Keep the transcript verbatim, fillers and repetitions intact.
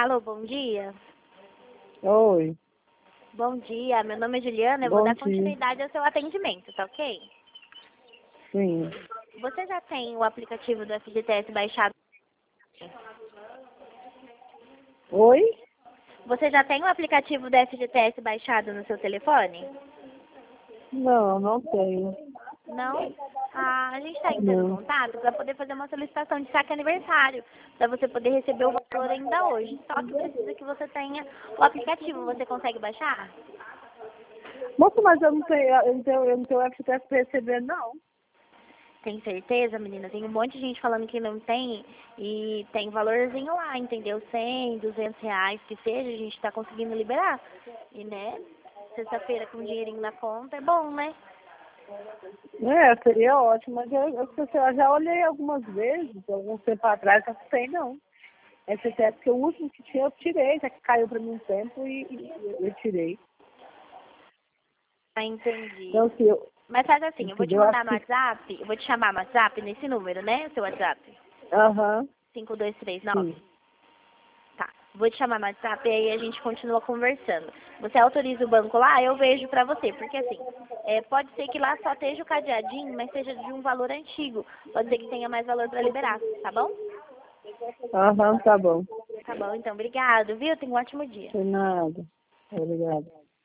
Alô, bom dia. Oi. Bom dia, meu nome é Juliana, eu Bom vou dar dia. continuidade ao seu atendimento, tá ok? Sim. Você já tem o aplicativo do F G T S baixado? Oi? Você já tem o aplicativo do F G T S baixado no seu telefone? Não, não tenho. Não? Ah, a gente está entrando em Não. contato para poder fazer uma solicitação de saque aniversário, para você poder receber o valor ainda hoje. Só que precisa que você tenha o aplicativo. Você consegue baixar? Moça, mas eu não tenho, eu não tenho, eu não tenho F T S para receber, não. Tem certeza, menina? Tem um monte de gente falando que não tem e tem valorzinho lá, entendeu? Cem, duzentos reais que seja, a gente está conseguindo liberar. E, né, sexta-feira com dinheirinho na conta é bom, né? É, seria ótimo, mas eu, eu, eu já olhei algumas vezes, algum tempo atrás, não sei não. F T S, porque o último que tinha eu tirei, já que caiu para mim um tempo e, e eu tirei. Ah, entendi. Então, se eu, Mas faz assim, eu vou te entendeu? mandar Acho no que, WhatsApp, eu vou te chamar no WhatsApp nesse número, né? O seu WhatsApp. aham, cinco dois três nove. sim. Tá. Vou te chamar no WhatsApp e aí a gente continua conversando. Você autoriza o banco lá, eu vejo pra você. Porque assim, é, pode ser que lá só esteja o cadeadinho, mas seja de um valor antigo. Pode ser que tenha mais valor pra liberar, tá bom? Aham, tá bom. Tá bom, então. Obrigado, viu? Tenha um ótimo dia. Sem nada. Obrigada.